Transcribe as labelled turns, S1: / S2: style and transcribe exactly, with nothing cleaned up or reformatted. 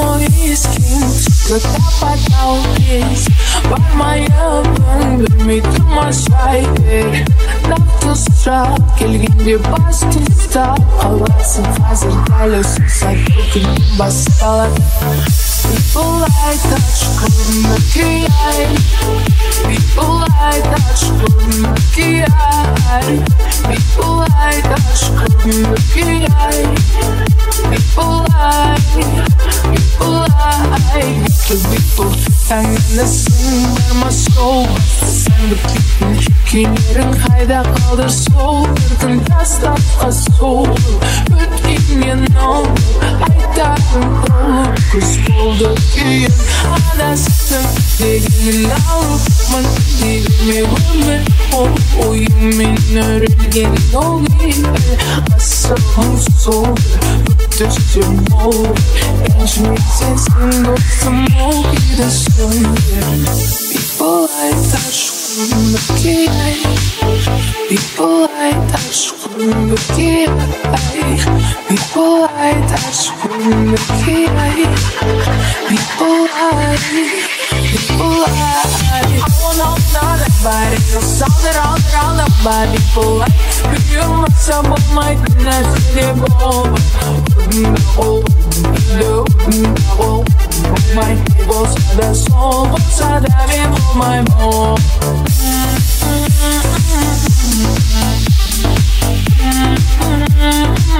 S1: мой instinct, когда поднялись. Бармайымын, білмей тұрмасай бер. Нақты сұрақ келгенде бас тұстап қаласың. Қазір дәл осы сәт бүгін басталады. People like that, шкурники ай. People like that, шкурники ай. People like that, шкурники ай. People like, people like. People таңнысың барма сол. Сәнді клиптің кейлерің қайда қалды сол. Бір күн тастапқа сол. Өткеннен ол айтатын ол. Күз болды кейін адастым дегенін алыпмын. Дегіме өмір ол ойымен өрілген ол кейбір. Асығым сол өтіште мол. Ренжіме сенсің досым ол кейді сөндер. People like that шкурники ай. People like that шкурники ай. People like that шкурники ай. People like, people like. I wanna know that body, no sound around, around the body. People like, you must have on my goodness, they bomb. No, no, no. My neighbors are the soul, but I have him on my bone. Mm-hmm.